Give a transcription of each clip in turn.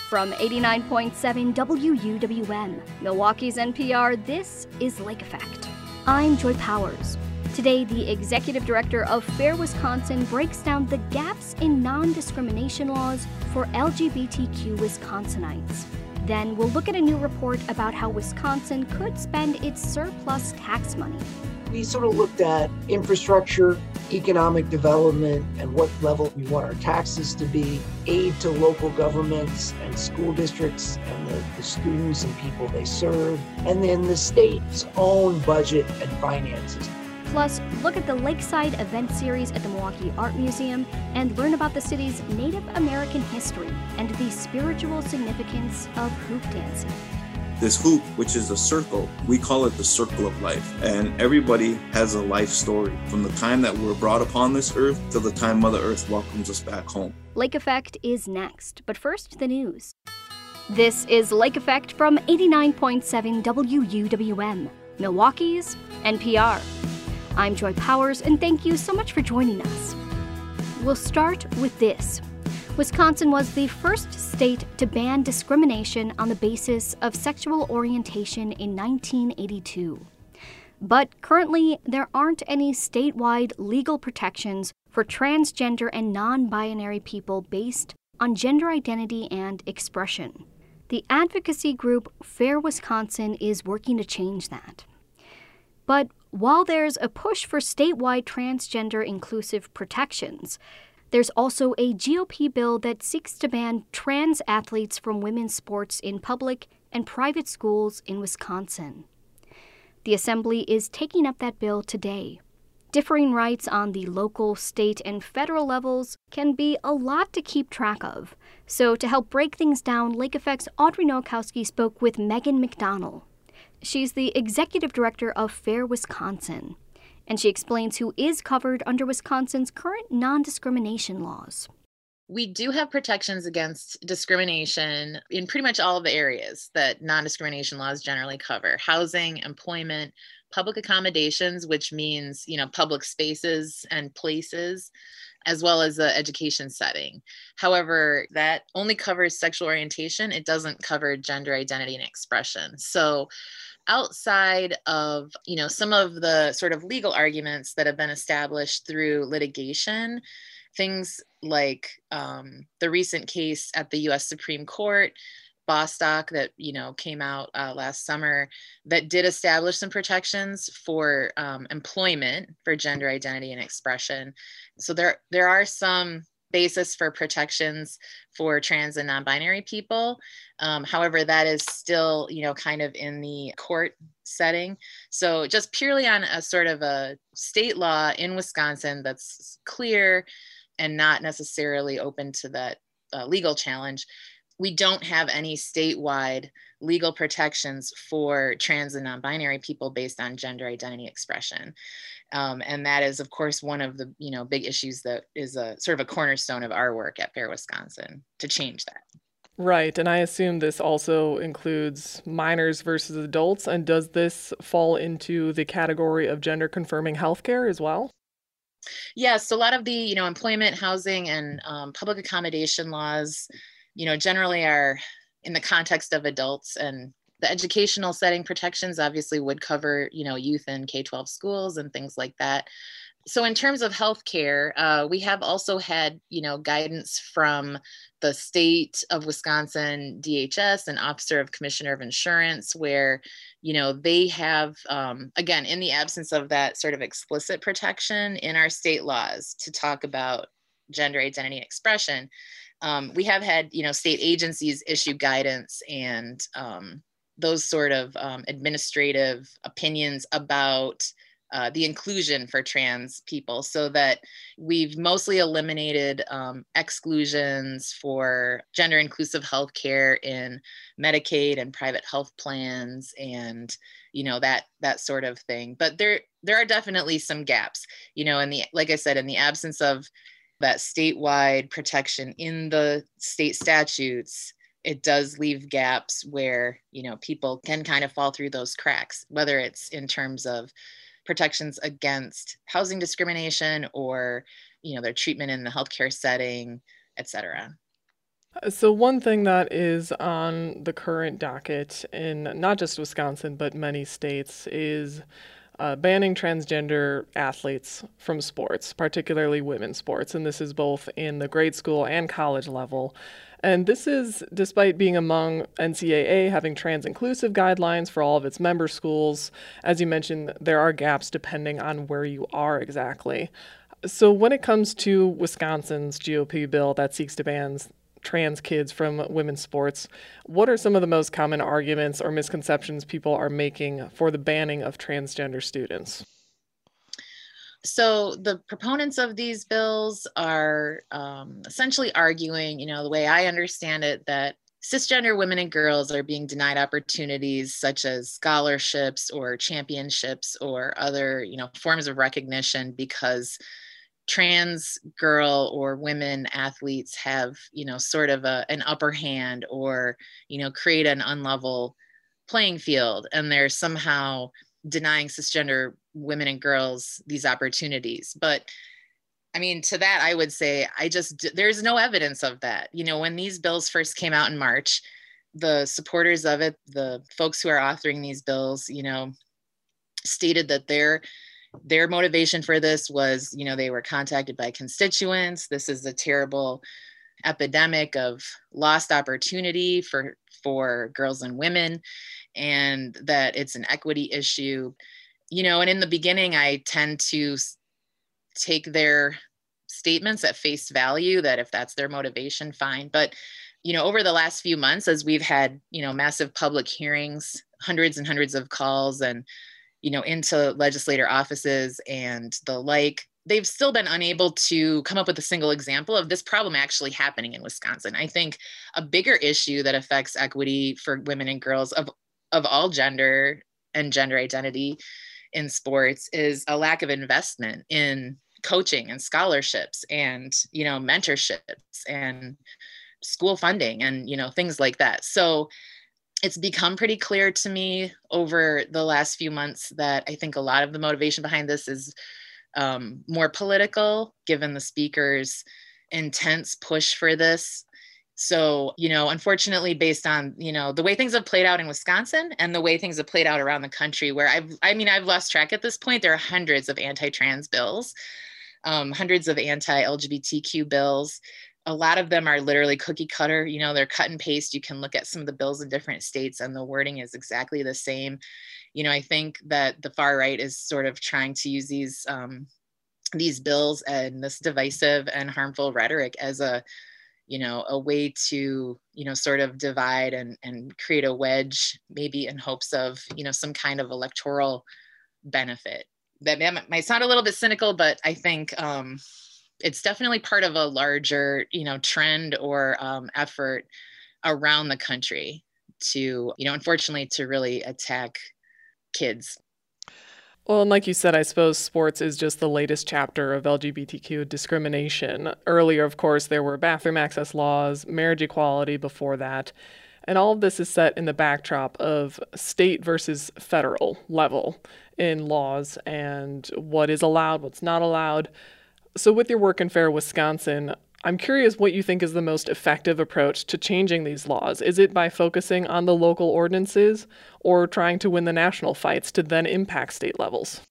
From 89.7 WUWM, Milwaukee's NPR, this is Lake Effect. I'm Joy Powers. Today, the executive director of FAIR Wisconsin breaks down the gaps in non-discrimination laws for LGBTQ Wisconsinites. Then we'll look at a new report about how Wisconsin could spend its surplus tax money. We sort of looked at infrastructure, economic development, and what level we want our taxes to be, aid to local governments and school districts and the students and people they serve, and then the state's own budget and finances. Plus, look at the Lakeside event series at the Milwaukee Art Museum and learn about the city's Native American history and the spiritual significance of hoop dancing. This hoop, which is a circle, we call it the circle of life. And everybody has a life story from the time that we're brought upon this earth till the time Mother Earth welcomes us back home. Lake Effect is next, but first, the news. This is Lake Effect from 89.7 WUWM, Milwaukee's NPR. I'm Joy Powers, and thank you so much for joining us. We'll start with this. Wisconsin was the first state to ban discrimination on the basis of sexual orientation in 1982. But currently, there aren't any statewide legal protections for transgender and non-binary people based on gender identity and expression. The advocacy group FAIR Wisconsin is working to change that. But while there's a push for statewide transgender inclusive protections, there's also a GOP bill that seeks to ban trans athletes from women's sports in public and private schools in Wisconsin. The Assembly is taking up that bill today. Differing rights on the local, state, and federal levels can be a lot to keep track of. So to help break things down, Lake Effect's Audrey Nowakowski spoke with Megan McDonnell. She's the executive director of FAIR Wisconsin, and she explains who is covered under Wisconsin's current non-discrimination laws. We do have protections against discrimination in pretty much all of the areas that non-discrimination laws generally cover: housing, employment, public accommodations, which means, public spaces and places, as well as the education setting. However, that only covers sexual orientation. It doesn't cover gender identity and expression. So outside of, some of the sort of legal arguments that have been established through litigation, things like the recent case at the U.S. Supreme Court, Bostock, that came out last summer, that did establish some protections for employment for gender identity and expression. So there are some basis for protections for trans and non-binary people. However, that is still, kind of in the court setting. So just purely on a sort of a state law in Wisconsin that's clear and not necessarily open to that legal challenge, we don't have any statewide legal protections for trans and non-binary people based on gender identity expression. And that is, of course, one of the big issues that is a sort of a cornerstone of our work at FAIR Wisconsin to change that. Right. And I assume this also includes minors versus adults. And does this fall into the category of gender confirming healthcare as well? Yes. A lot of the, employment, housing, and public accommodation laws, generally are in the context of adults, and the educational setting protections obviously would cover, youth in K-12 schools and things like that. So in terms of healthcare, we have also had, guidance from the state of Wisconsin, DHS, and Officer of Commissioner of Insurance, where, they have, again, in the absence of that sort of explicit protection in our state laws to talk about gender identity and expression, we have had, state agencies issue guidance and those sort of administrative opinions about the inclusion for trans people, so that we've mostly eliminated exclusions for gender inclusive healthcare in Medicaid and private health plans, and that sort of thing. But there are definitely some gaps, like I said, in the absence of that statewide protection in the state statutes, it does leave gaps where, people can kind of fall through those cracks, whether it's in terms of protections against housing discrimination or, their treatment in the healthcare setting, et cetera. So, one thing that is on the current docket in not just Wisconsin, but many states is banning transgender athletes from sports, particularly women's sports. And this is both in the grade school and college level. And this is despite being among NCAA having trans inclusive guidelines for all of its member schools. As you mentioned, there are gaps depending on where you are exactly. So, when it comes to Wisconsin's GOP bill that seeks to ban trans kids from women's sports, what are some of the most common arguments or misconceptions people are making for the banning of transgender students? So the proponents of these bills are essentially arguing, the way I understand it, that cisgender women and girls are being denied opportunities such as scholarships or championships or other, forms of recognition because trans girl or women athletes have, sort of an upper hand or, create an unlevel playing field. And they're somehow denying cisgender women and girls these opportunities. But I mean, to that, I would say, there's no evidence of that. When these bills first came out in March, the supporters of it, the folks who are authoring these bills, stated that their motivation for this was, they were contacted by constituents. This is a terrible epidemic of lost opportunity for girls and women, and that it's an equity issue. And in the beginning, I tend to take their statements at face value, that if that's their motivation, fine. But, over the last few months, as we've had, massive public hearings, hundreds and hundreds of calls and, into legislator offices and the like, they've still been unable to come up with a single example of this problem actually happening in Wisconsin. I think a bigger issue that affects equity for women and girls of all gender and gender identity in sports is a lack of investment in coaching and scholarships and, mentorships and school funding and, things like that. So it's become pretty clear to me over the last few months that I think a lot of the motivation behind this is more political, given the speaker's intense push for this. So, unfortunately, based on, the way things have played out in Wisconsin and the way things have played out around the country, where I've lost track at this point, there are hundreds of anti-trans bills, hundreds of anti-LGBTQ bills. A lot of them are literally cookie cutter, they're cut and paste. You can look at some of the bills in different states and the wording is exactly the same. I think that the far right is sort of trying to use these bills and this divisive and harmful rhetoric as a way to, sort of divide and create a wedge, maybe in hopes of, some kind of electoral benefit. That might sound a little bit cynical, but I think it's definitely part of a larger, trend or effort around the country to, unfortunately, to really attack kids. Well, and like you said, I suppose sports is just the latest chapter of LGBTQ discrimination. Earlier, of course, there were bathroom access laws, marriage equality before that. And all of this is set in the backdrop of state versus federal level in laws and what is allowed, what's not allowed. So with your work in Fair Wisconsin, I'm curious what you think is the most effective approach to changing these laws. Is it by focusing on the local ordinances or trying to win the national fights to then impact state levels?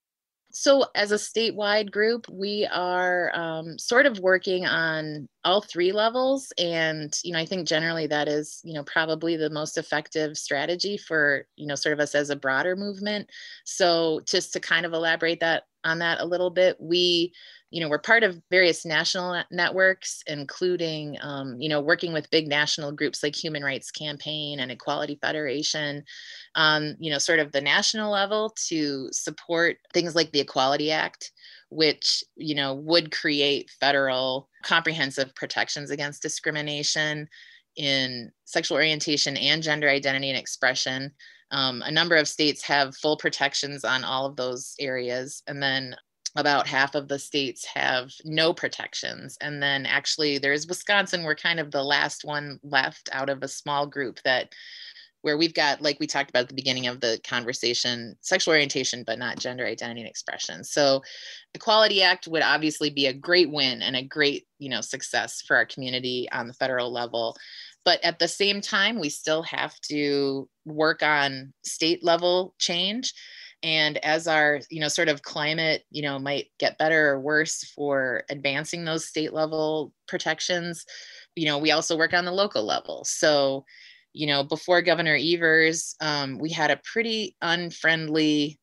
So as a statewide group, we are sort of working on all three levels. And, I think generally that is, probably the most effective strategy for, sort of us as a broader movement. So just to kind of elaborate on that a little bit, we're part of various national networks, including, working with big national groups like Human Rights Campaign and Equality Federation, sort of the national level to support things like the Equality Act, which, would create federal comprehensive protections against discrimination in sexual orientation and gender identity and expression. A number of states have full protections on all of those areas. And then about half of the states have no protections. And then actually there's Wisconsin, we're kind of the last one left out of a small group that where we've got, like we talked about at the beginning of the conversation, sexual orientation, but not gender identity and expression. So Equality Act would obviously be a great win and a great, success for our community on the federal level. But at the same time, we still have to work on state level change. And as our, sort of climate, might get better or worse for advancing those state level protections, we also work on the local level. So, before Governor Evers, we had a pretty unfriendly,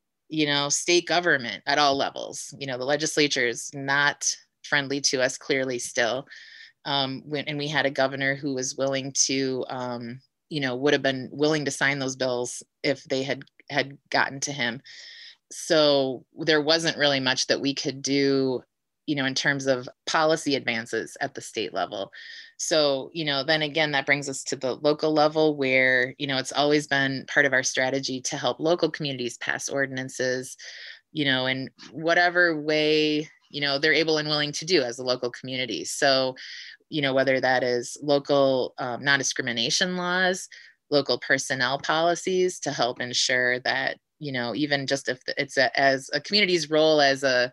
state government at all levels. The legislature is not friendly to us clearly still. And we had a governor who was willing to, would have been willing to sign those bills if they had gotten to him. So there wasn't really much that we could do, in terms of policy advances at the state level. So, then again, that brings us to the local level where, it's always been part of our strategy to help local communities pass ordinances, in whatever way, they're able and willing to do as a local community. So, whether that is local non-discrimination laws, local personnel policies to help ensure that, even just if it's as a community's role as a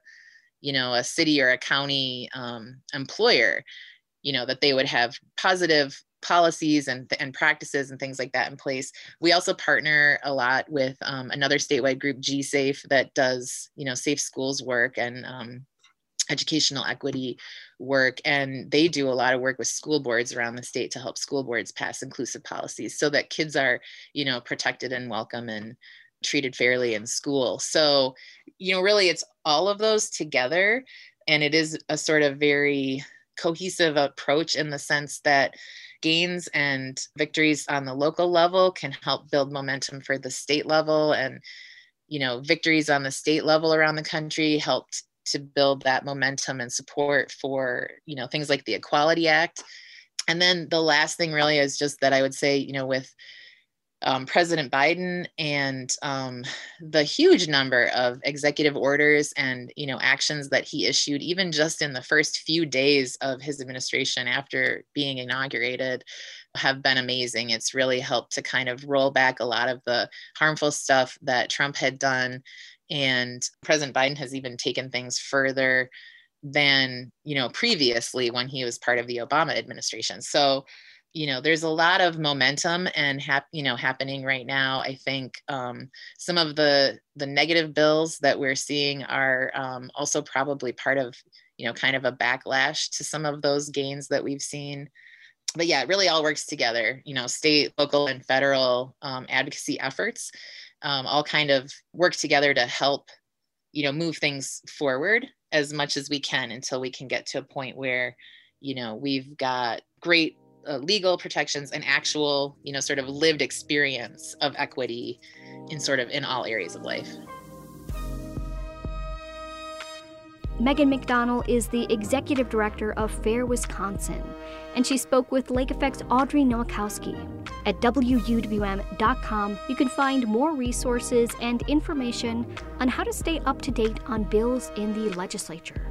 city or a county employer, that they would have positive policies and practices and things like that in place. We also partner a lot with another statewide group, GSAFE, that does, safe schools work and educational equity work. And they do a lot of work with school boards around the state to help school boards pass inclusive policies so that kids are, protected and welcome and treated fairly in school. So, really it's all of those together. And it is a sort of very cohesive approach in the sense that gains and victories on the local level can help build momentum for the state level. And, victories on the state level around the country helped to build that momentum and support for, things like the Equality Act. And then the last thing really is just that I would say, with President Biden and the huge number of executive orders and, actions that he issued, even just in the first few days of his administration after being inaugurated, have been amazing. It's really helped to kind of roll back a lot of the harmful stuff that Trump had done. And President Biden has even taken things further than, previously when he was part of the Obama administration. So, there's a lot of momentum and happening right now. I think some of the negative bills that we're seeing are also probably part of, kind of a backlash to some of those gains that we've seen. But yeah, it really all works together, state, local, and federal advocacy efforts all kind of work together to help, move things forward as much as we can until we can get to a point where, we've got great legal protections and actual, sort of lived experience of equity in all areas of life. Megan McDonnell is the executive director of FAIR Wisconsin, and she spoke with Lake Effect's Audrey Nowakowski. At WUWM.com, you can find more resources and information on how to stay up to date on bills in the legislature.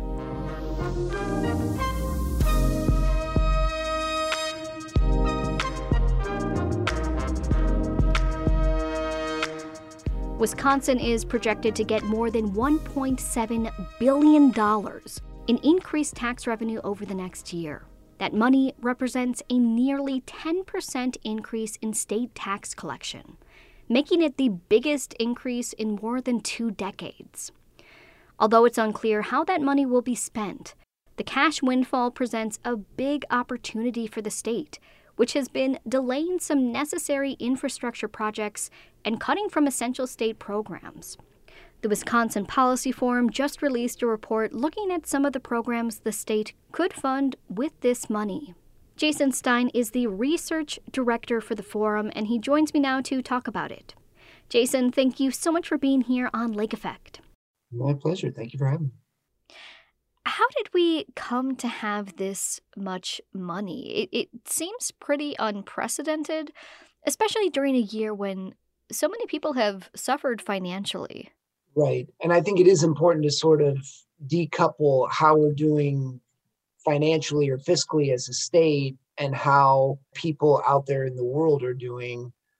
Wisconsin is projected to get more than $1.7 billion in increased tax revenue over the next year. That money represents a nearly 10% increase in state tax collection, making it the biggest increase in more than 2 decades. Although it's unclear how that money will be spent, the cash windfall presents a big opportunity for the state, which has been delaying some necessary infrastructure projects and cutting from essential state programs. The Wisconsin Policy Forum just released a report looking at some of the programs the state could fund with this money. Jason Stein is the research director for the forum, and he joins me now to talk about it. Jason, thank you so much for being here on Lake Effect. My pleasure. Thank you for having me. How did we come to have this much money? It seems pretty unprecedented, especially during a year when so many people have suffered financially. Right. And I think it is important to sort of decouple how we're doing financially or fiscally as a state and how people out there in the world are doing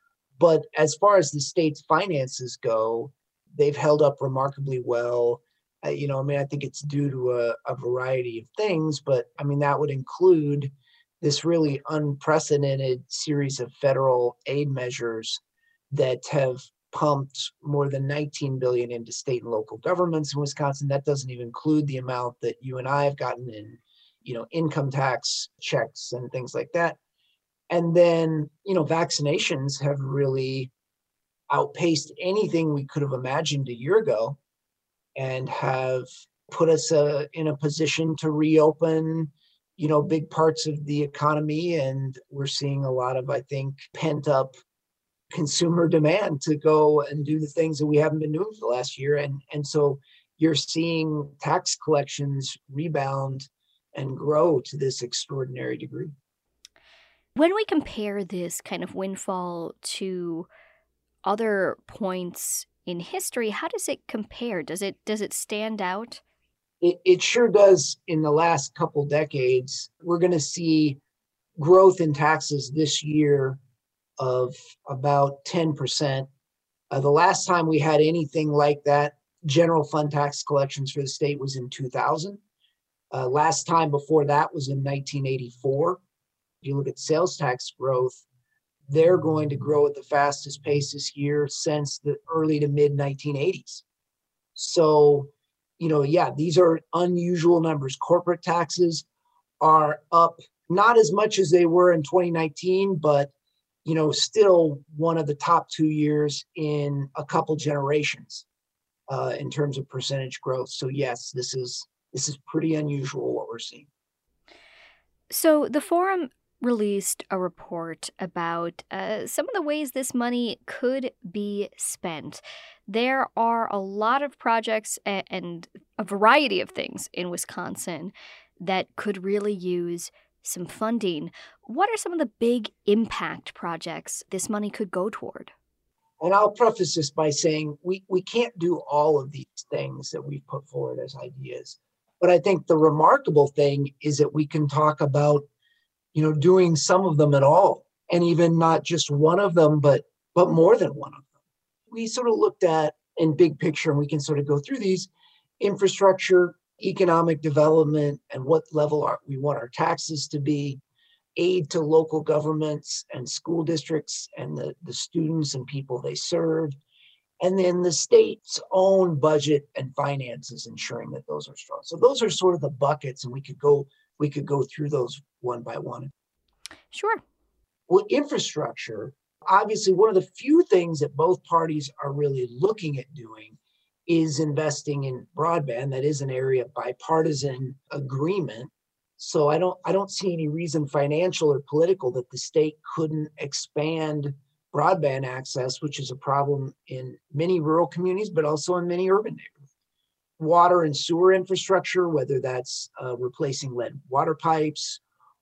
But as far as the state's finances go, they've held up remarkably well. I think it's due to a variety of things, but I mean, that would include this really unprecedented series of federal aid measures that have pumped more than $19 billion into state and local governments in Wisconsin. That doesn't even include the amount that you and I have gotten in, income tax checks and things like that. And then, vaccinations have really outpaced anything we could have imagined a year ago and have put us in a position to reopen, big parts of the economy. And we're seeing a lot of, I think, pent up consumer demand to go and do the things that we haven't been doing for the last year. And so you're seeing tax collections rebound and grow to this extraordinary degree. When we compare this kind of windfall to other points in history, how does it compare? Does it stand out? It sure does. In the last couple decades, we're going to see growth in taxes this year of about 10%. The last time we had anything like that, general fund tax collections for the state, was in 2000. Last time before that was in 1984. If you look at sales tax growth, they're going to grow at the fastest pace this year since the early to mid 1980s. So, these are unusual numbers. Corporate taxes are up not as much as they were in 2019, but, still one of the top 2 years in a couple generations in terms of percentage growth. So yes, this is pretty unusual what we're seeing. So the forum released a report about some of the ways this money could be spent. There are a lot of projects and a variety of things in Wisconsin that could really use some funding. What are some of the big impact projects this money could go toward? And I'll preface this by saying we can't do all of these things that we've put forward as ideas. But I think the remarkable thing is that we can talk about doing some of them at all, and even not just one of them, but more than one of them. We sort of looked at in big picture, and we can sort of go through these: infrastructure, economic development, and what level we want our taxes to be, aid to local governments and school districts and the students and people they serve, and then the state's own budget and finances, ensuring that those are strong. So those are sort of the buckets, and we could go through those one by one. Sure. Well, infrastructure, obviously one of the few things that both parties are really looking at doing is investing in broadband. That is an area of bipartisan agreement. So I don't see any reason, financial or political, that the state couldn't expand broadband access, which is a problem in many rural communities, but also in many urban neighborhoods. Water and sewer infrastructure, whether that's replacing lead water pipes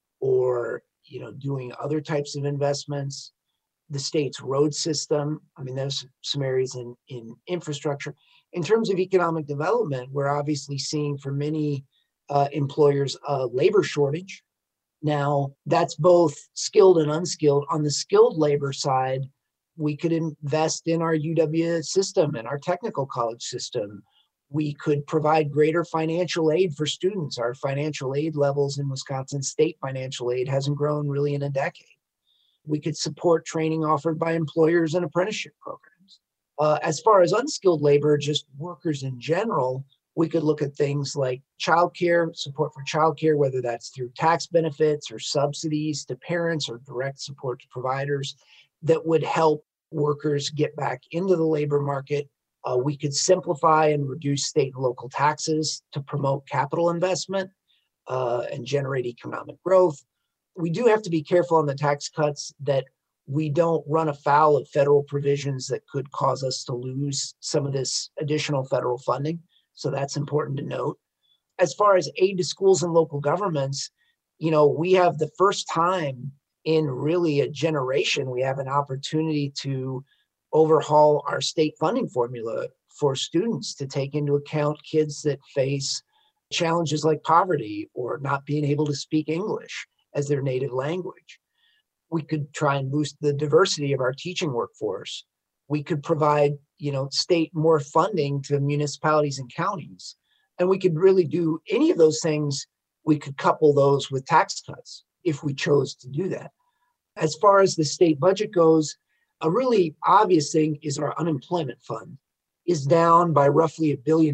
or doing other types of investments. The state's road system. I mean, there's some areas in infrastructure. In terms of economic development, we're obviously seeing for many employers a labor shortage. Now, that's both skilled and unskilled. On the skilled labor side, we could invest in our UW system and our technical college system. We could provide greater financial aid for students. Our financial aid levels in Wisconsin, state financial aid, hasn't grown really in a decade. We could support training offered by employers and apprenticeship programs. As far as unskilled labor, just workers in general, we could look at things like childcare, support for childcare, whether that's through tax benefits or subsidies to parents or direct support to providers that would help workers get back into the labor market. We could simplify and reduce state and local taxes to promote capital investment and generate economic growth. We do have to be careful on the tax cuts that we don't run afoul of federal provisions that could cause us to lose some of this additional federal funding. So that's important to note. As far as aid to schools and local governments, we have the first time in really a generation, we have an opportunity to overhaul our state funding formula for students to take into account kids that face challenges like poverty or not being able to speak English as their native language. We could try and boost the diversity of our teaching workforce. We could provide, state more funding to municipalities and counties. And we could really do any of those things. We could couple those with tax cuts if we chose to do that. As far as the state budget goes, a really obvious thing is our unemployment fund is down by roughly $1 billion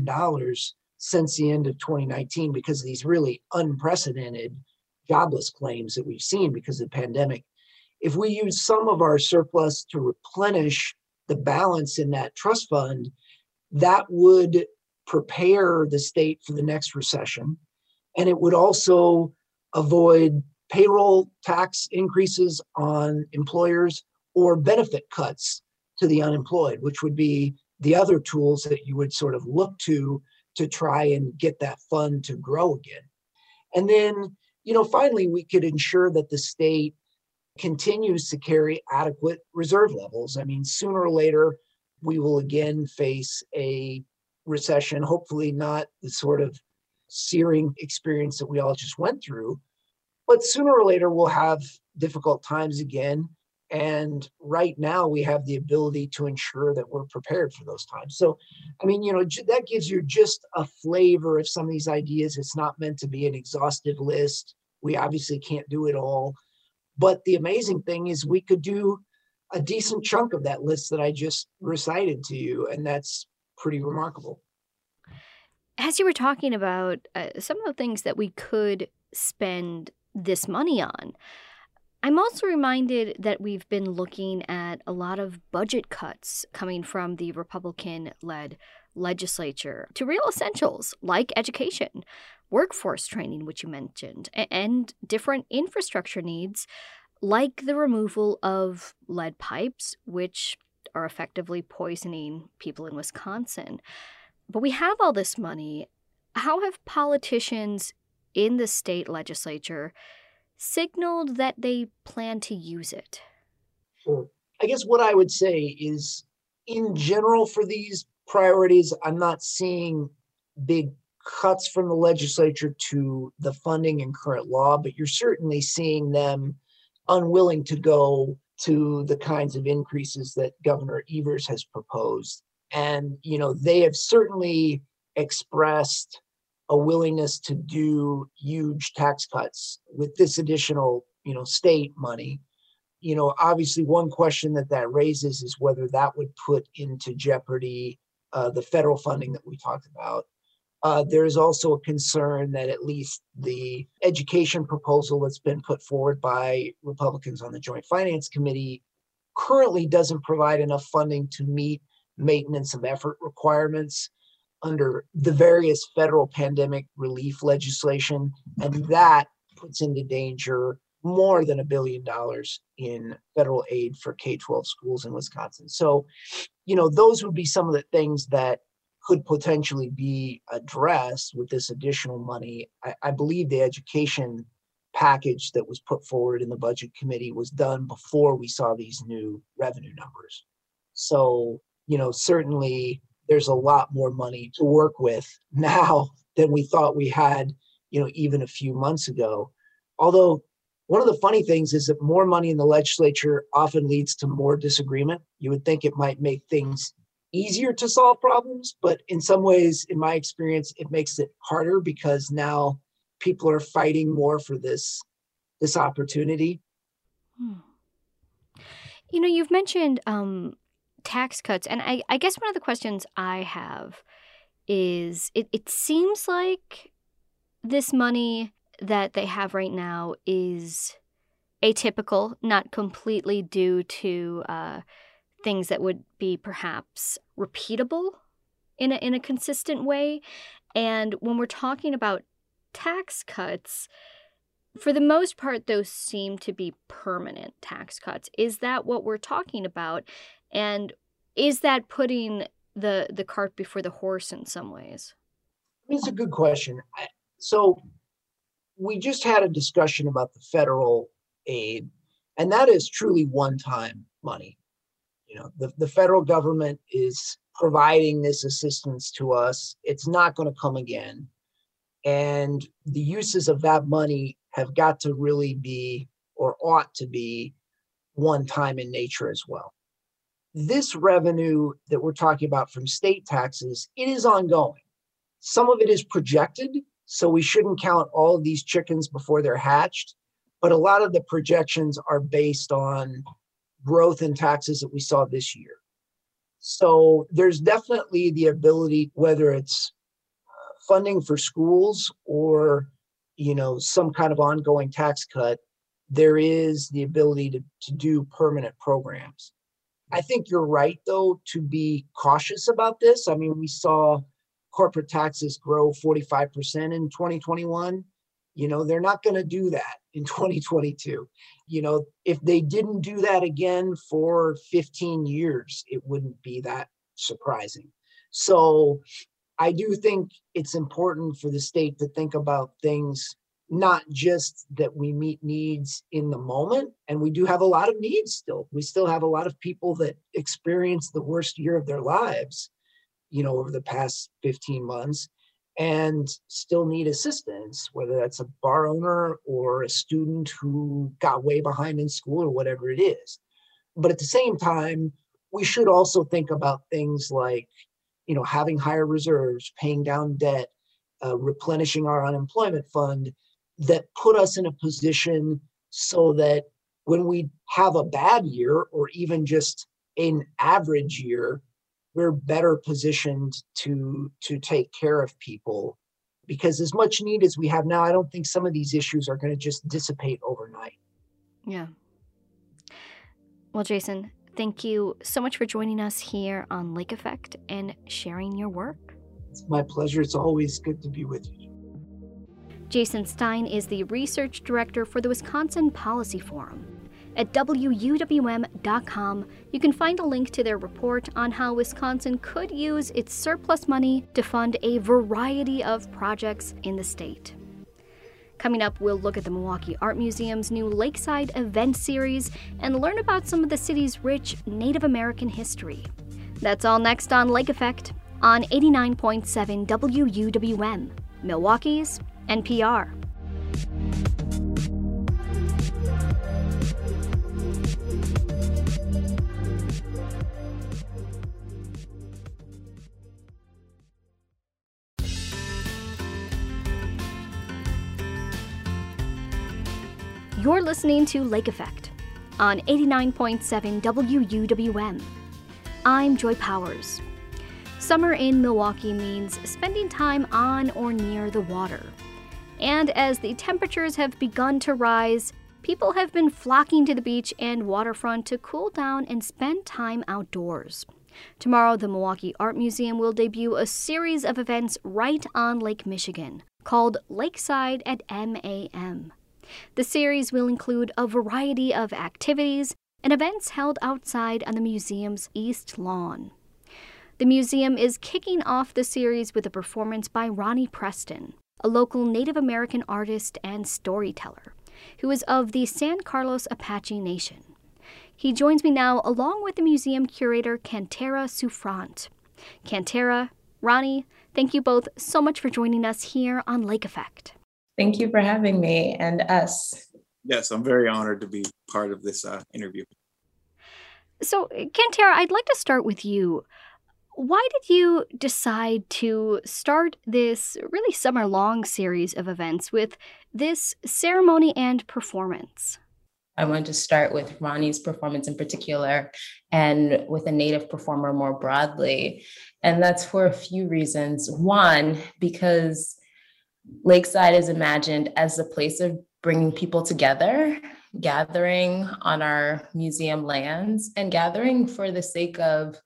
since the end of 2019 because of these really unprecedented jobless claims that we've seen because of the pandemic. If we use some of our surplus to replenish the balance in that trust fund, that would prepare the state for the next recession. And it would also avoid payroll tax increases on employers or benefit cuts to the unemployed, which would be the other tools that you would sort of look to try and get that fund to grow again. And then, finally, we could ensure that the state continues to carry adequate reserve levels. I mean, sooner or later, we will again face a recession, hopefully not the sort of searing experience that we all just went through, but sooner or later, we'll have difficult times again. And right now, we have the ability to ensure that we're prepared for those times. So, that gives you just a flavor of some of these ideas. It's not meant to be an exhaustive list. We obviously can't do it all. But the amazing thing is we could do a decent chunk of that list that I just recited to you, and that's pretty remarkable. As you were talking about some of the things that we could spend this money on, I'm also reminded that we've been looking at a lot of budget cuts coming from the Republican-led legislature to real essentials like education, workforce training, which you mentioned, and different infrastructure needs like the removal of lead pipes, which are effectively poisoning people in Wisconsin. But we have all this money. How have politicians in the state legislature signaled that they plan to use it? Sure. I guess what I would say is, in general, for these priorities, I'm not seeing big cuts from the legislature to the funding in current law, but you're certainly seeing them unwilling to go to the kinds of increases that Governor Evers has proposed. And, they have certainly expressed a willingness to do huge tax cuts with this additional, state money. Obviously one question that raises is whether that would put into jeopardy the federal funding that we talked about. There is also a concern that at least the education proposal that's been put forward by Republicans on the Joint Finance Committee currently doesn't provide enough funding to meet maintenance of effort requirements under the various federal pandemic relief legislation, and that puts into danger more than $1 billion in federal aid for K-12 schools in Wisconsin. So, those would be some of the things that could potentially be addressed with this additional money. I believe the education package that was put forward in the budget committee was done before we saw these new revenue numbers. So, certainly there's a lot more money to work with now than we thought we had, even a few months ago. Although one of the funny things is that more money in the legislature often leads to more disagreement. You would think it might make things easier to solve problems, but in some ways, in my experience, it makes it harder because now people are fighting more for this opportunity. You've mentioned tax cuts, and I guess one of the questions I have is it seems like this money that they have right now is atypical, not completely due to things that would be perhaps repeatable in a consistent way. And when we're talking about tax cuts, for the most part, those seem to be permanent tax cuts. Is that what we're talking about? And is that putting the cart before the horse in some ways? It's a good question. So we just had a discussion about the federal aid, and that is truly one-time money. The federal government is providing this assistance to us. It's not going to come again. And the uses of that money have got to really be, or ought to be, one time in nature as well. This revenue that we're talking about from state taxes, it is ongoing. Some of it is projected, so we shouldn't count all of these chickens before they're hatched. But a lot of the projections are based on growth in taxes that we saw this year. So there's definitely the ability, whether it's funding for schools or, some kind of ongoing tax cut, there is the ability to do permanent programs. I think you're right, though, to be cautious about this. I mean, we saw corporate taxes grow 45% in 2021. They're not going to do that in 2022. If they didn't do that again for 15 years, it wouldn't be that surprising. So I do think it's important for the state to think about things, not just that we meet needs in the moment. And we do have a lot of needs still. We still have a lot of people that experience the worst year of their lives, over the past 15 months. And still need assistance, whether that's a bar owner or a student who got way behind in school or whatever it is. But at the same time, we should also think about things like, having higher reserves, paying down debt, replenishing our unemployment fund that put us in a position so that when we have a bad year or even just an average year, we're better positioned to take care of people, because as much need as we have now, I don't think some of these issues are going to just dissipate overnight. Yeah. Well, Jason, thank you so much for joining us here on Lake Effect and sharing your work. It's my pleasure. It's always good to be with you. Jason Stein is the research director for the Wisconsin Policy Forum. At WUWM.com, you can find a link to their report on how Wisconsin could use its surplus money to fund a variety of projects in the state. Coming up, we'll look at the Milwaukee Art Museum's new Lakeside event series and learn about some of the city's rich Native American history. That's all next on Lake Effect on 89.7 WUWM, Milwaukee's NPR. You're listening to Lake Effect on 89.7 WUWM. I'm Joy Powers. Summer in Milwaukee means spending time on or near the water. And as the temperatures have begun to rise, people have been flocking to the beach and waterfront to cool down and spend time outdoors. Tomorrow, the Milwaukee Art Museum will debut a series of events right on Lake Michigan called Lakeside at MAM. The series will include a variety of activities and events held outside on the museum's east lawn. The museum is kicking off the series with a performance by Ronnie Preston, a local Native American artist and storyteller, who is of the San Carlos Apache Nation. He joins me now along with the museum curator Cantera Souffrant. Cantera, Ronnie, thank you both so much for joining us here on Lake Effect. Thank you for having me and us. Yes, I'm very honored to be part of this interview. So, Cantera, I'd like to start with you. Why did you decide to start this really summer-long series of events with this ceremony and performance? I wanted to start with Ronnie's performance in particular and with a Native performer more broadly. And that's for a few reasons. One, because Lakeside is imagined as a place of bringing people together, gathering on our museum lands, and gathering for the sake of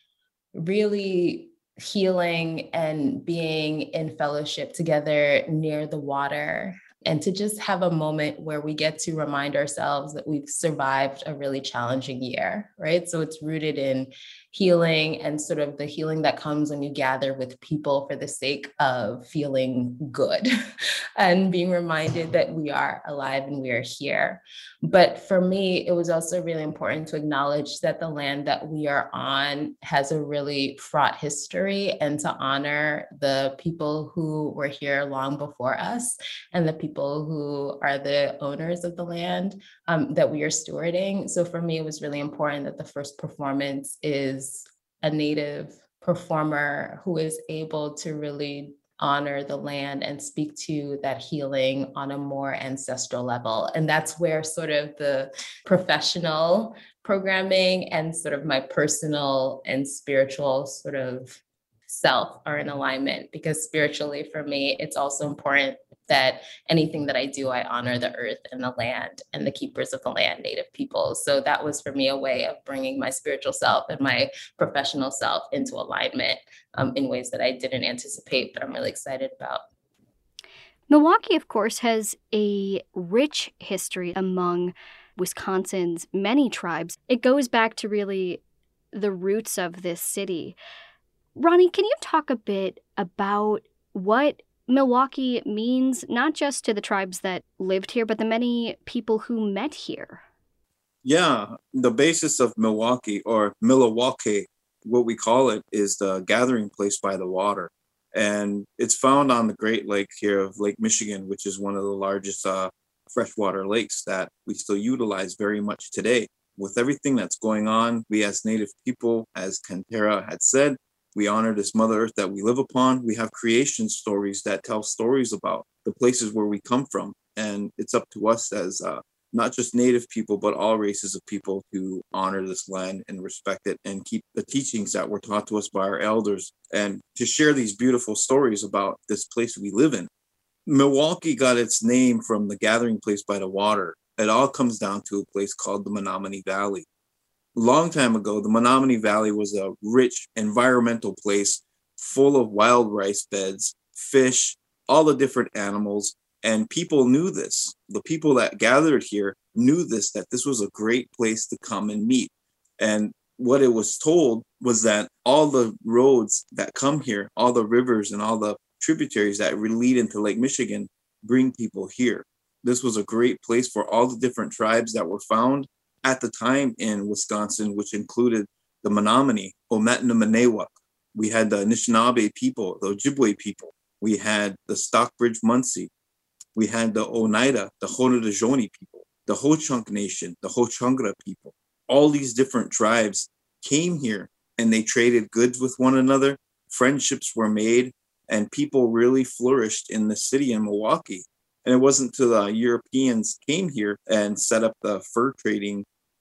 really healing and being in fellowship together near the water, and to just have a moment where we get to remind ourselves that we've survived a really challenging year, right? So it's rooted in healing and sort of the healing that comes when you gather with people for the sake of feeling good and being reminded that we are alive and we are here. But for me, it was also really important to acknowledge that the land that we are on has a really fraught history, and to honor the people who were here long before us and the people people who are the owners of the land that we are stewarding. So for me, it was really important that the first performance is a Native performer who is able to really honor the land and speak to that healing on a more ancestral level. And that's where sort of the professional programming and sort of my personal and spiritual sort of self are in alignment, because spiritually for me, it's also important that anything that I do, I honor the earth and the land and the keepers of the land, Native people. So that was for me a way of bringing my spiritual self and my professional self into alignment in ways that I didn't anticipate, but I'm really excited about. Milwaukee, of course, has a rich history among Wisconsin's many tribes. It goes back to really the roots of this city. Ronnie, can you talk a bit about what Milwaukee means, not just to the tribes that lived here, but the many people who met here? Yeah, the basis of Milwaukee, or Milwaukee, what we call it, is the gathering place by the water. And it's found on the Great Lake here of Lake Michigan, which is one of the largest freshwater lakes that we still utilize very much today. With everything that's going on, we as Native people, as Kantera had said, we honor this Mother Earth that we live upon. We have creation stories that tell stories about the places where we come from. And it's up to us as not just Native people, but all races of people to honor this land and respect it and keep the teachings that were taught to us by our elders and to share these beautiful stories about this place we live in. Milwaukee got its name from the gathering place by the water. It all comes down to a place called the Menominee Valley. Long time ago, the Menominee Valley was a rich environmental place full of wild rice beds, fish, all the different animals, and people knew this. The people that gathered here knew this, that this was a great place to come and meet. And what it was told was that all the roads that come here, all the rivers and all the tributaries that lead into Lake Michigan bring people here. This was a great place for all the different tribes that were found at the time in Wisconsin, which included the Menominee, Ometnamneewak. We had the Anishinaabe people, the Ojibwe people. We had the Stockbridge Munsee. We had the Oneida, the Haudenosaunee people, the Ho-Chunk Nation, the Ho-Chungra people. All these different tribes came here and they traded goods with one another. Friendships were made and people really flourished in the city in Milwaukee. And it wasn't until the Europeans came here and set up the fur trading.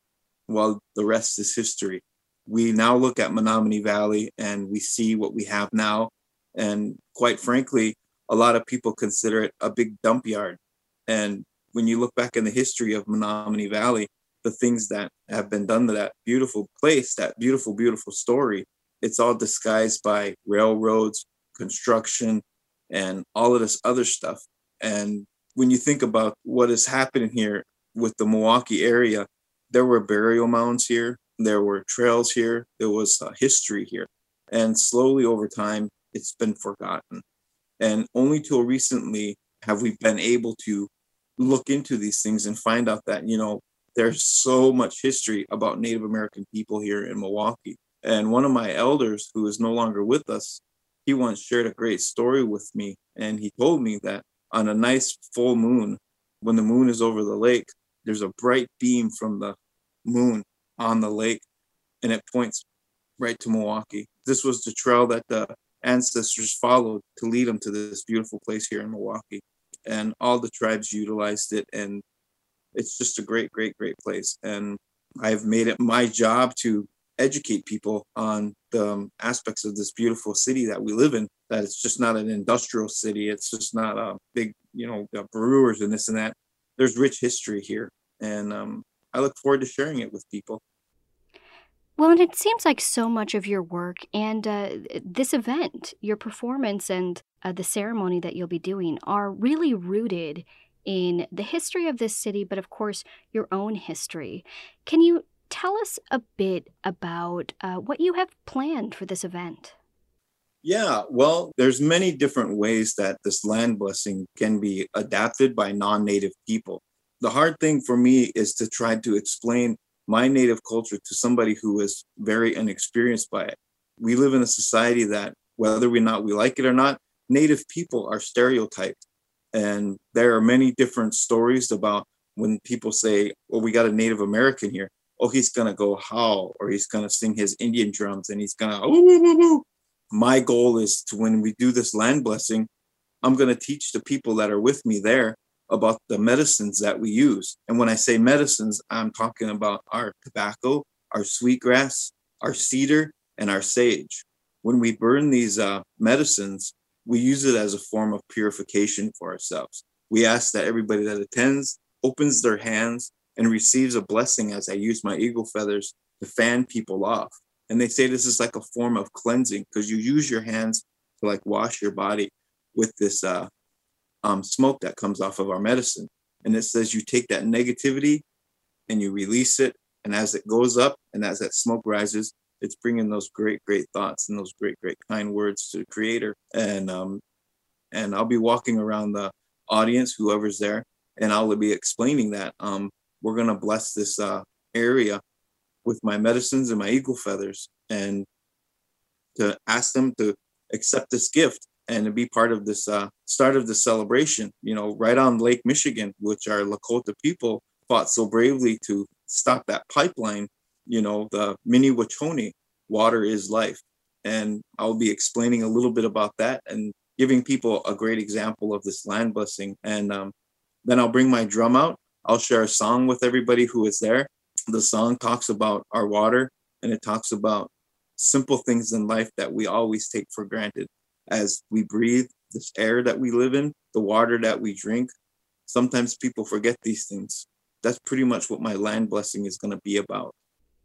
Well, the rest is history. We now look at Menominee Valley and we see what we have now. And quite frankly, a lot of people consider it a big dump yard. And when you look back in the history of Menominee Valley, the things that have been done to that beautiful place, that beautiful, beautiful story, it's all disguised by railroads, construction, and all of this other stuff. And when you think about what is happening here with the Milwaukee area, there were burial mounds here, there were trails here, there was history here. And slowly over time, it's been forgotten. And only till recently have we been able to look into these things and find out that, you know, there's so much history about Native American people here in Milwaukee. And one of my elders, who is no longer with us, he once shared a great story with me. And he told me that on a nice full moon, when the moon is over the lake, there's a bright beam from the moon on the lake, and it points right to Milwaukee. This was the trail that the ancestors followed to lead them to this beautiful place here in Milwaukee. And all the tribes utilized it, and it's just a great, great, great place. And I've made it my job to educate people on the aspects of this beautiful city that we live in, that it's just not an industrial city. It's just not a big, brewers and this and that. There's rich history here. And I look forward to sharing it with people. Well, and it seems like so much of your work and this event, your performance and the ceremony that you'll be doing are really rooted in the history of this city, but of course, your own history. Can you tell us a bit about what you have planned for this event? Yeah, well, there's many different ways that this land blessing can be adapted by non-Native people. The hard thing for me is to try to explain my Native culture to somebody who is very inexperienced by it. We live in a society that, whether we like it or not, Native people are stereotyped. And there are many different stories about when people say, well, we got a Native American here. Oh, he's going to go howl, or he's going to sing his Indian drums, and he's going to, oh. My goal is to, when we do this land blessing, I'm going to teach the people that are with me there about the medicines that we use. And when I say medicines, I'm talking about our tobacco, our sweetgrass, our cedar, and our sage. When we burn these medicines, we use it as a form of purification for ourselves. We ask that everybody that attends opens their hands and receives a blessing as I use my eagle feathers to fan people off. And they say this is like a form of cleansing, because you use your hands to like wash your body with this smoke that comes off of our medicine. And it says you take that negativity and you release it. And as it goes up and as that smoke rises, it's bringing those great, great thoughts and those great, great kind words to the Creator. And I'll be walking around the audience, whoever's there, and I'll be explaining that we're going to bless this area with my medicines and my eagle feathers, and to ask them to accept this gift and to be part of this start of the celebration, right on Lake Michigan, which our Lakota people fought so bravely to stop that pipeline, the Mini-Wachoni, water is life. And I'll be explaining a little bit about that and giving people a great example of this land blessing. And then I'll bring my drum out. I'll share a song with everybody who is there. The song talks about our water, and it talks about simple things in life that we always take for granted. As we breathe, this air that we live in, the water that we drink, sometimes people forget these things. That's pretty much what my land blessing is going to be about.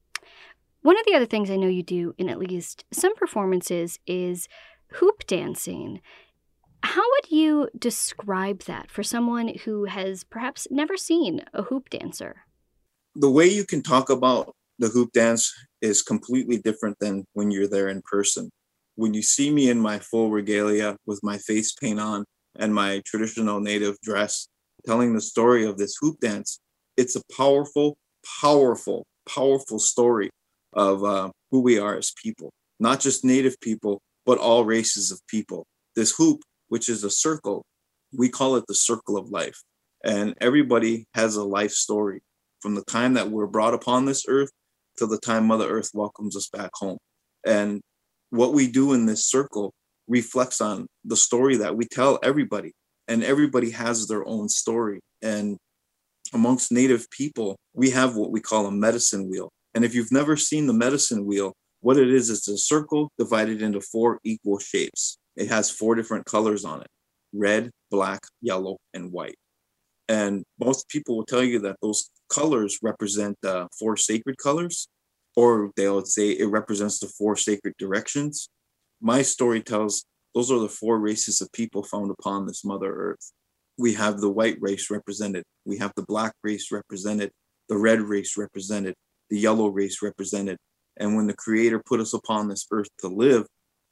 One of the other things I know you do in at least some performances is hoop dancing. How would you describe that for someone who has perhaps never seen a hoop dancer? The way you can talk about the hoop dance is completely different than when you're there in person. When you see me in my full regalia with my face paint on and my traditional Native dress, telling the story of this hoop dance, it's a powerful, powerful, powerful story of who we are as people, not just Native people, but all races of people. This hoop, which is a circle, we call it the circle of life. And everybody has a life story from the time that we're brought upon this earth till the time Mother Earth welcomes us back home. And what we do in this circle reflects on the story that we tell everybody. And everybody has their own story. And amongst Native people, we have what we call a medicine wheel. And if you've never seen the medicine wheel, what it is, it's a circle divided into 4 equal shapes. It has 4 different colors on it: red, black, yellow, and white. And most people will tell you that those colors represent 4 sacred colors, or they'll say it represents the 4 sacred directions. My story tells those are the 4 races of people found upon this Mother Earth. We have the white race represented. We have the black race represented, the red race represented, the yellow race represented. And when the Creator put us upon this earth to live,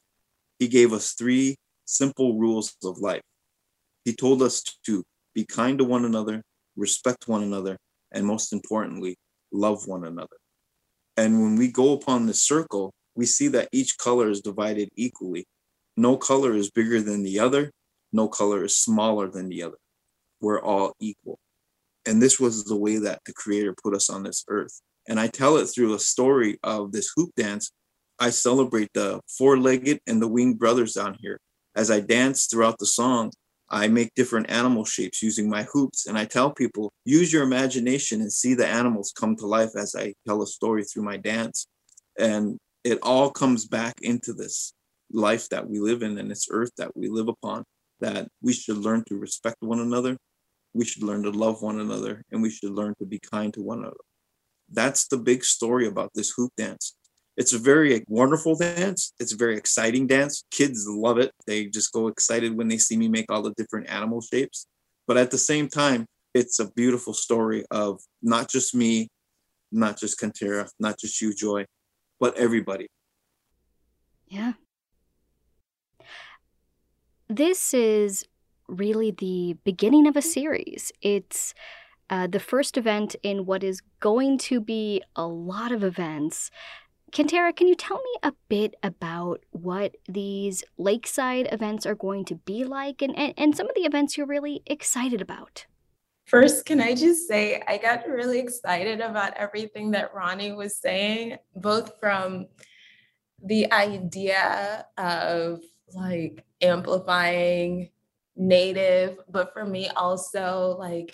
He gave us 3 simple rules of life. He told us to be kind to one another, respect one another, and most importantly, love one another. And when we go upon this circle, we see that each color is divided equally. No color is bigger than the other. No color is smaller than the other. We're all equal. And this was the way that the Creator put us on this earth. And I tell it through a story of this hoop dance. I celebrate the 4-legged and the winged brothers down here. As I dance throughout the song, I make different animal shapes using my hoops. And I tell people, use your imagination and see the animals come to life as I tell a story through my dance. And it all comes back into this life that we live in and this earth that we live upon, that we should learn to respect one another. We should learn to love one another, and we should learn to be kind to one another. That's the big story about this hoop dance. It's a very wonderful dance. It's a very exciting dance. Kids love it. They just go excited when they see me make all the different animal shapes. But at the same time, it's a beautiful story of not just me, not just Kantera, not just you, Joy, but everybody. Yeah. This is really the beginning of a series. It's the first event in what is going to be a lot of events. Kantara, can you tell me a bit about what these lakeside events are going to be like and some of the events you're really excited about? First, can I just say I got really excited about everything that Ronnie was saying, both from the idea of like amplifying Native, but for me also like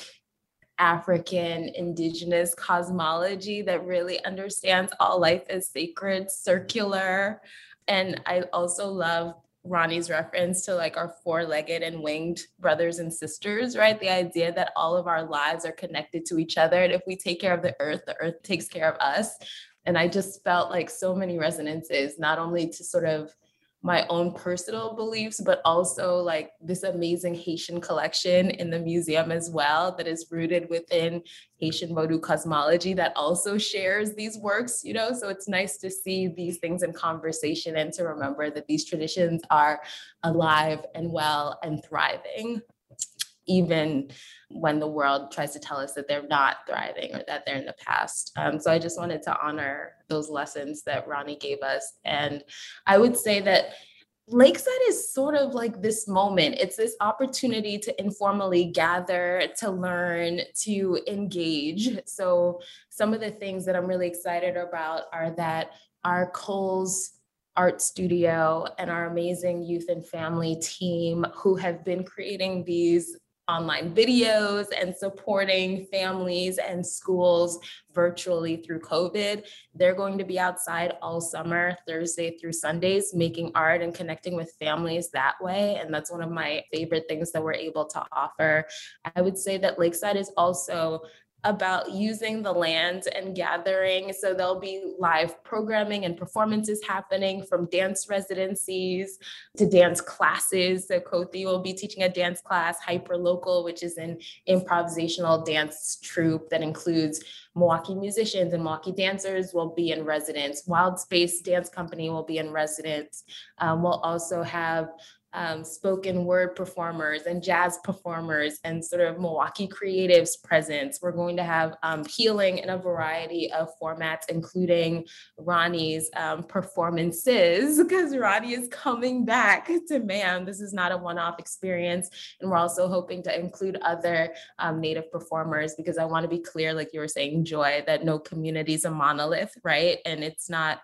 African indigenous cosmology that really understands all life as sacred, circular. And I also love Ronnie's reference to like our four-legged and winged brothers and sisters, right? The idea that all of our lives are connected to each other. And if we take care of the earth takes care of us. And I just felt like so many resonances, not only to sort of my own personal beliefs, but also like this amazing Haitian collection in the museum as well that is rooted within Haitian Vodou cosmology that also shares these works, you know? So it's nice to see these things in conversation and to remember that these traditions are alive and well and thriving, even when the world tries to tell us that they're not thriving or that they're in the past. So I just wanted to honor those lessons that Ronnie gave us. And I would say that Lakeside is sort of like this moment. It's this opportunity to informally gather, to learn, to engage. So some of the things that I'm really excited about are that our Coles Art Studio and our amazing youth and family team who have been creating these online videos and supporting families and schools virtually through COVID. They're going to be outside all summer, Thursday through Sundays, making art and connecting with families that way. And that's one of my favorite things that we're able to offer. I would say that Lakeside is also about using the land and gathering. So there'll be live programming and performances happening, from dance residencies to dance classes. So Kothi will be teaching a dance class, Hyperlocal, which is an improvisational dance troupe that includes Milwaukee musicians and Milwaukee dancers will be in residence. Wild Space Dance Company will be in residence. We'll also have spoken word performers and jazz performers and sort of Milwaukee creatives presence. We're going to have healing in a variety of formats, including Ronnie's performances, because Ronnie is coming back to MAM. This is not a one-off experience. And we're also hoping to include other Native performers, because I want to be clear, like you were saying, Joy, that no community is a monolith, right? And it's not,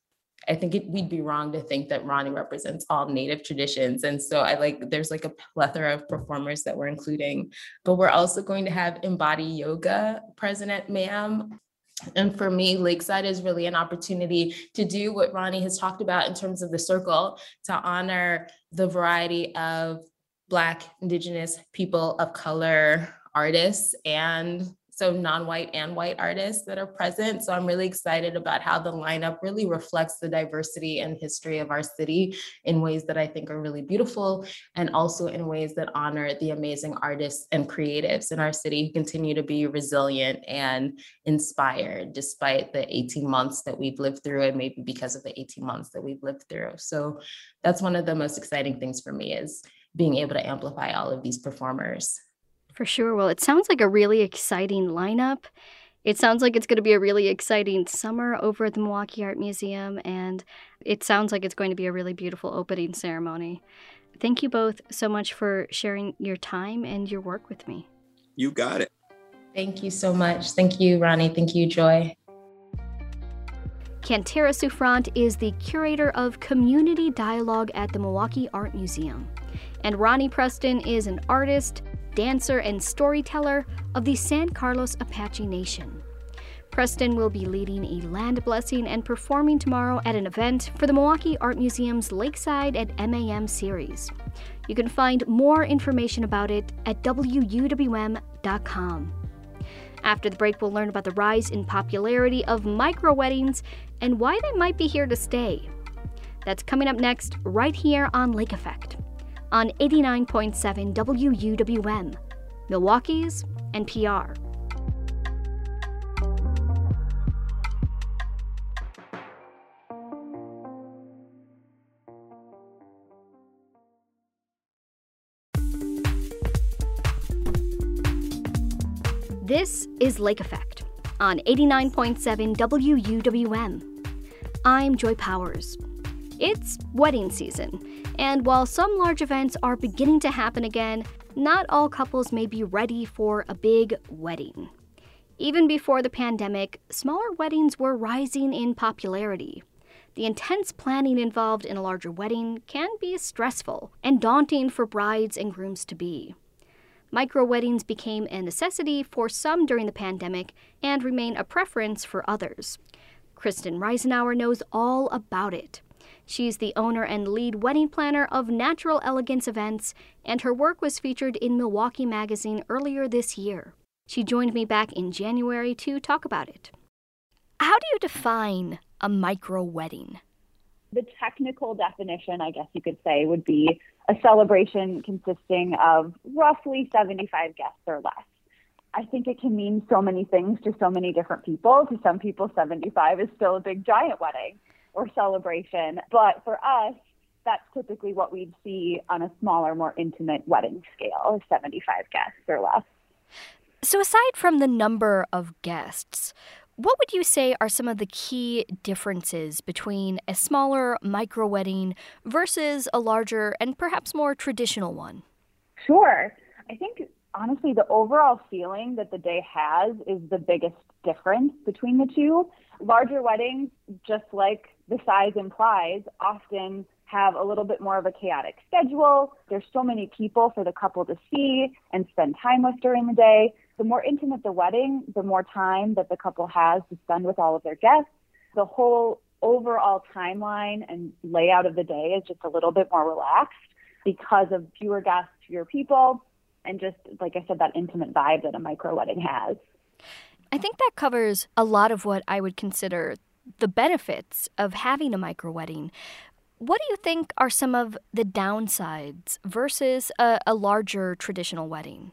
I think we'd be wrong to think that Ronnie represents all Native traditions. And so there's like a plethora of performers that we're including, but we're also going to have Embody Yoga present at MAM. And for me, Lakeside is really an opportunity to do what Ronnie has talked about in terms of the circle, to honor the variety of Black, Indigenous, people of color artists, and so non-white and white artists that are present. So I'm really excited about how the lineup really reflects the diversity and history of our city in ways that I think are really beautiful, and also in ways that honor the amazing artists and creatives in our city who continue to be resilient and inspired despite the 18 months that we've lived through, and maybe because of the 18 months that we've lived through. So that's one of the most exciting things for me, is being able to amplify all of these performers. For sure. Well, it sounds like a really exciting lineup. It sounds like it's going to be a really exciting summer over at the Milwaukee Art Museum, and it sounds like it's going to be a really beautiful opening ceremony. Thank you both so much for sharing your time and your work with me. You got it. Thank you so much. Thank you, Ronnie. Thank you, Joy. Kantara Souffrant is the curator of community dialogue at the Milwaukee Art Museum, and Ronnie Preston is an artist, dancer, and storyteller of the San Carlos Apache Nation. Preston will be leading a land blessing and performing tomorrow at an event for the Milwaukee Art Museum's Lakeside at MAM series. You can find more information about it at wuwm.com. After the break, we'll learn about the rise in popularity of micro-weddings and why they might be here to stay. That's coming up next, right here on Lake Effect, on 89.7 WUWM, Milwaukee's NPR. This is Lake Effect on 89.7 WUWM. I'm Joy Powers. It's wedding season, and while some large events are beginning to happen again, not all couples may be ready for a big wedding. Even before the pandemic, smaller weddings were rising in popularity. The intense planning involved in a larger wedding can be stressful and daunting for brides and grooms-to-be. Micro-weddings became a necessity for some during the pandemic and remain a preference for others. Kristen Reisenauer knows all about it. She's the owner and lead wedding planner of Natural Elegance Events, and her work was featured in Milwaukee Magazine earlier this year. She joined me back in January to talk about it. How do you define a micro-wedding? The technical definition, I guess you could say, would be a celebration consisting of roughly 75 guests or less. I think it can mean so many things to so many different people. To some people, 75 is still a big giant wedding or celebration. But for us, that's typically what we'd see on a smaller, more intimate wedding scale, 75 guests or less. So aside from the number of guests, what would you say are some of the key differences between a smaller micro-wedding versus a larger and perhaps more traditional one? Sure. I think, honestly, the overall feeling that the day has is the biggest difference between the two. Larger weddings, just like the size implies, often have a little bit more of a chaotic schedule. There's so many people for the couple to see and spend time with during the day. The more intimate the wedding, the more time that the couple has to spend with all of their guests. The whole overall timeline and layout of the day is just a little bit more relaxed because of fewer guests, fewer people, and just, like I said, that intimate vibe that a micro wedding has. I think that covers a lot of what I would consider the benefits of having a micro wedding. What do you think are some of the downsides versus a larger traditional wedding?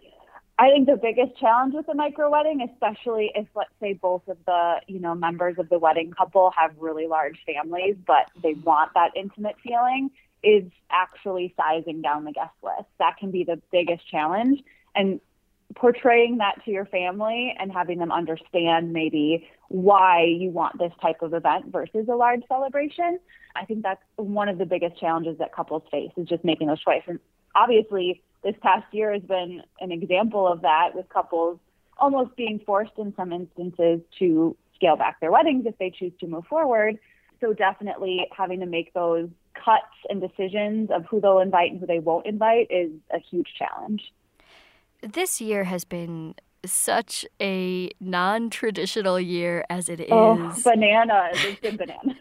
I think the biggest challenge with a micro wedding, especially if, let's say, both of the members of the wedding couple have really large families, but they want that intimate feeling, is actually sizing down the guest list. That can be the biggest challenge. And portraying that to your family and having them understand maybe why you want this type of event versus a large celebration, I think that's one of the biggest challenges that couples face, is just making those choices. And obviously, this past year has been an example of that, with couples almost being forced in some instances to scale back their weddings if they choose to move forward. So definitely having to make those cuts and decisions of who they'll invite and who they won't invite is a huge challenge. This year has been such a non-traditional year as it is. Oh, bananas. It's been bananas.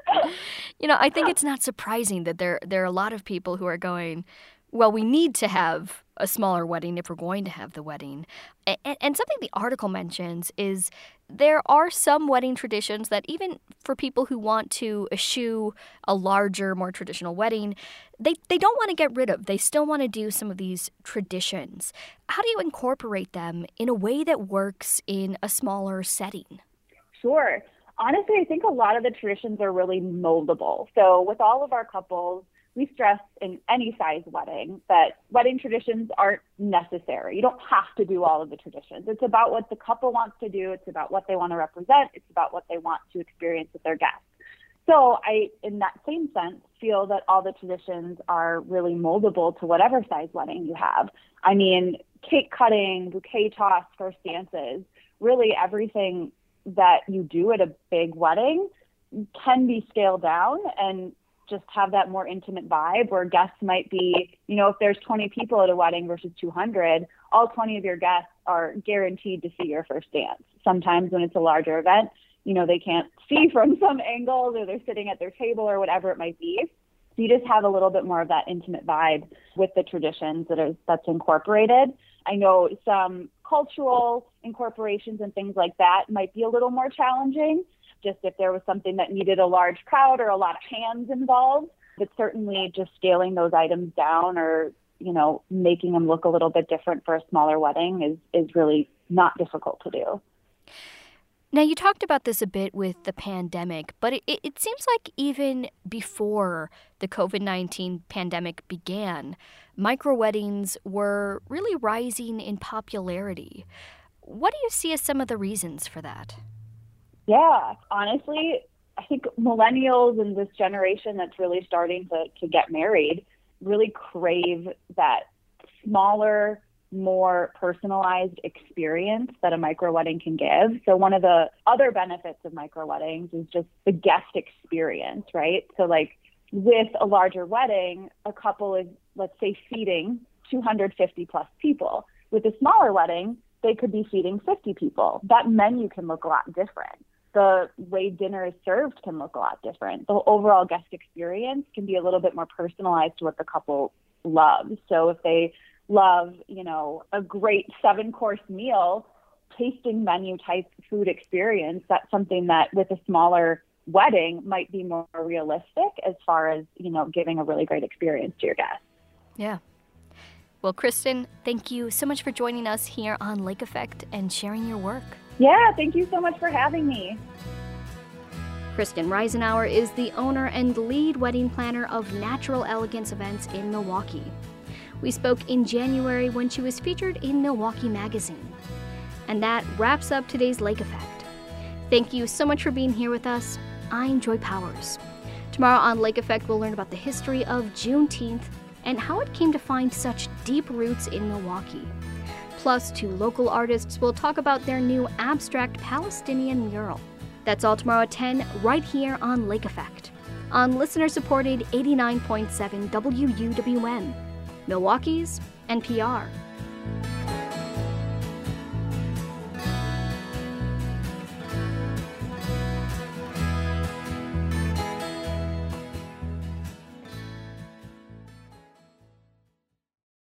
I think it's not surprising that there are a lot of people who are going, well, we need to have a smaller wedding if we're going to have the wedding. And something the article mentions is there are some wedding traditions that even for people who want to eschew a larger, more traditional wedding, they don't want to get rid of. They still want to do some of these traditions. How do you incorporate them in a way that works in a smaller setting? Sure. Honestly, I think a lot of the traditions are really moldable. So with all of our couples, we stress in any size wedding that wedding traditions aren't necessary. You don't have to do all of the traditions. It's about what the couple wants to do. It's about what they want to represent. It's about what they want to experience with their guests. So I, in that same sense, feel that all the traditions are really moldable to whatever size wedding you have. I mean, cake cutting, bouquet toss, first dances, really everything that you do at a big wedding can be scaled down and just have that more intimate vibe where guests might be, if there's 20 people at a wedding versus 200, all 20 of your guests are guaranteed to see your first dance. Sometimes when it's a larger event, they can't see from some angles or they're sitting at their table or whatever it might be. So you just have a little bit more of that intimate vibe with the traditions that's incorporated. I know some cultural incorporations and things like that might be a little more challenging, just if there was something that needed a large crowd or a lot of hands involved. But certainly just scaling those items down or, making them look a little bit different for a smaller wedding is really not difficult to do. Now, you talked about this a bit with the pandemic, but it seems like even before the COVID-19 pandemic began, micro-weddings were really rising in popularity. What do you see as some of the reasons for that? Yeah, honestly, I think millennials and this generation that's really starting to get married really crave that smaller, more personalized experience that a micro wedding can give. So one of the other benefits of micro weddings is just the guest experience, right? So like with a larger wedding, a couple is, let's say, feeding 250 plus people. With a smaller wedding, they could be feeding 50 people. That menu can look a lot different. The way dinner is served can look a lot different. The overall guest experience can be a little bit more personalized to what the couple loves. So if they love, a great 7-course meal, tasting menu type food experience, that's something that with a smaller wedding might be more realistic as far as, giving a really great experience to your guests. Yeah. Well, Kristen, thank you so much for joining us here on Lake Effect and sharing your work. Yeah, thank you so much for having me. Kristen Reisenauer is the owner and lead wedding planner of Natural Elegance Events in Milwaukee. We spoke in January when she was featured in Milwaukee Magazine. And that wraps up today's Lake Effect. Thank you so much for being here with us. I'm Joy Powers. Tomorrow on Lake Effect, we'll learn about the history of Juneteenth and how it came to find such deep roots in Milwaukee. Plus, 2 local artists will talk about their new abstract Palestinian mural. That's all tomorrow at 10, right here on Lake Effect, on listener-supported 89.7 WUWM, Milwaukee's NPR.